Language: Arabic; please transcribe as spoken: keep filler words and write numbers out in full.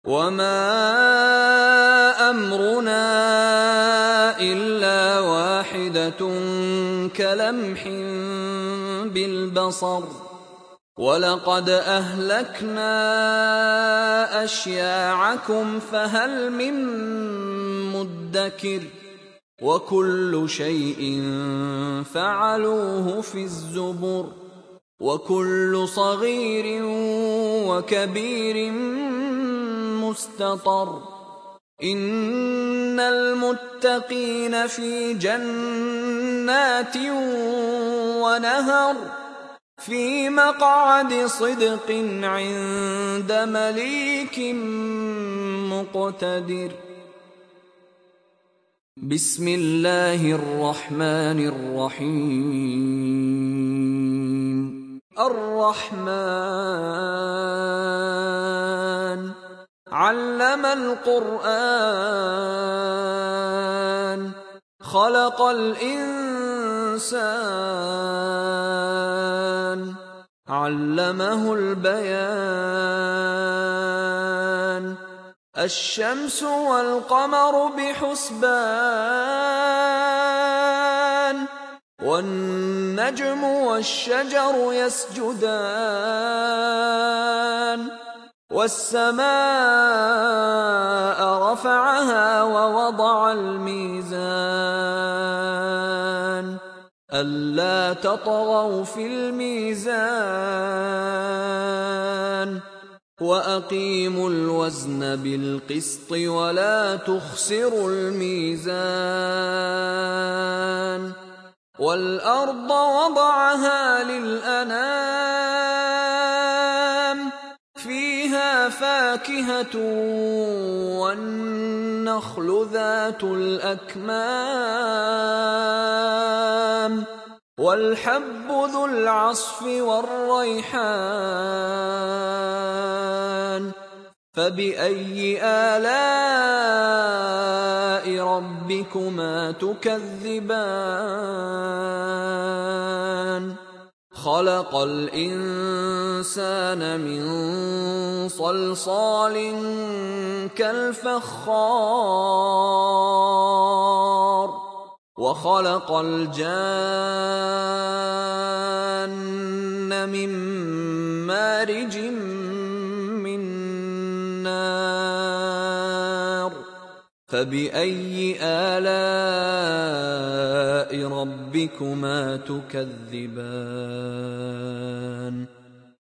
وما أمرنا إلا واحدة كلمح بالبصر ولقد أهلكنا أشياعكم فهل من مدكر وكل شيء فعلوه في الزبر وكل صغير وكبير مستطر إن المتقين في جنات ونهر في مقعد صدق عند مليك مقتدر. بسم الله الرحمن الرحيم. الرحمن علم القرآن خلق الإنسان علمه البيان الشمس والقمر بحسبان والنجم والشجر يسجدان والسماء رفعها ووضع الميزان ألا تطغوا في الميزان وأقيموا الوزن بالقسط ولا تخسروا الميزان والأرض وضعها للأنام فيها فاكهة والنخل ذات الأكمام والحب ذو العصف والريحان فبأي آلاء ربكما تكذبان خلق الإنسان من صلصال كالفخار وخلق الجان من مارج من نار فبأي آلاء ربكما تكذبان